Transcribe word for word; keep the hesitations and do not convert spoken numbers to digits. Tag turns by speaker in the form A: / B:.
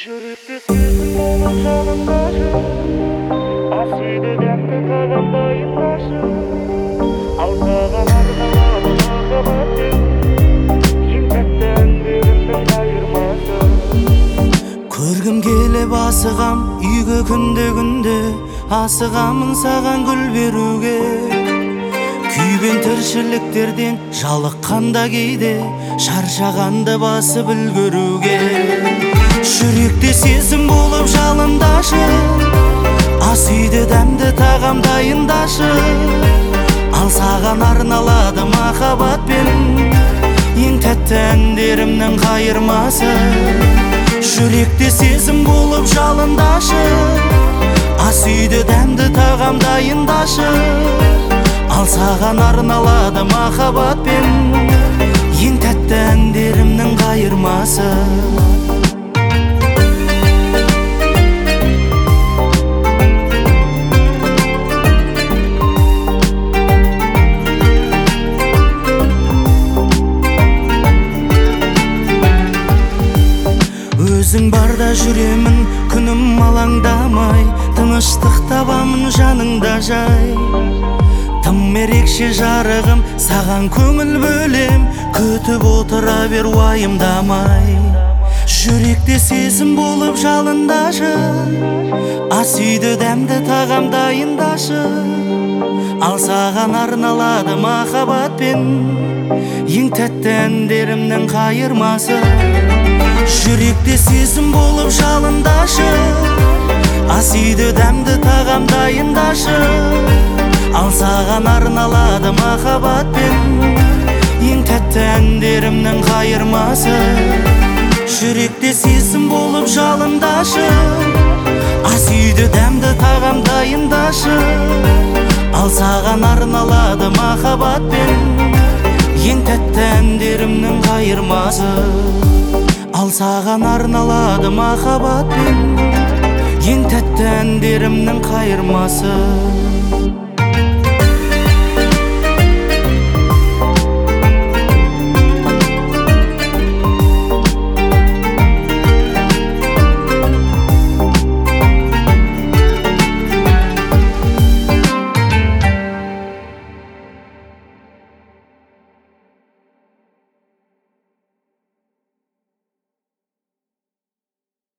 A: Жүректе сезім болып жалындашы, асүйді дәмді тағамдайындашы. Ал саған арналады махаббатым, ең тәтті әндерімнің айырмасы.
B: Көргім келіп асығам үйге күнде-күнде, асығамын саған гүл беруге. Күйбен тіршіліктерден жалыққанда кейде, шаршағанды басып үлгеруге. Жүректе сезім болып жалындашы, ас үйде дәмді тағам дайындашы. Ал саған арналады махаббатпен, ең тәтті әндерімнің қайырмасы. Жүректе сезім болып жалындашы, ас үйде дәмді тағам дайындашы. Ал саған арналады махаббатпен, ең тәтті әндерімнің қайырмасы. Өзің барда жүремін күнім алаңдамай, тыныштық табамын жаныңда жай. Тым ерекше жарығым, саған көңіл бөлем, күтіп отыра бер уайымдамай. Жүректе сезім болып жалындашы, ас үйде дәмді тағам дайындашы. Ал саған арналады махаббатпен, ең тәтті әндерімнің қайырмасы. Жүректе сезім болып жалындашы, ас үйде дәмді тағам дайындашы. Ал саған арналады махаббатпен, ең тәтті әндерімнің қайырмасы. Жүректе сезім болып жалындашы, ас үйде дәмді тағам дайындашы. Ал саған арналады махаббатпен, ең тәтті әндерімнің қайырмасы. Ал саған арналады махаббатпен, ең тәтті әндерімнің қайырмасы.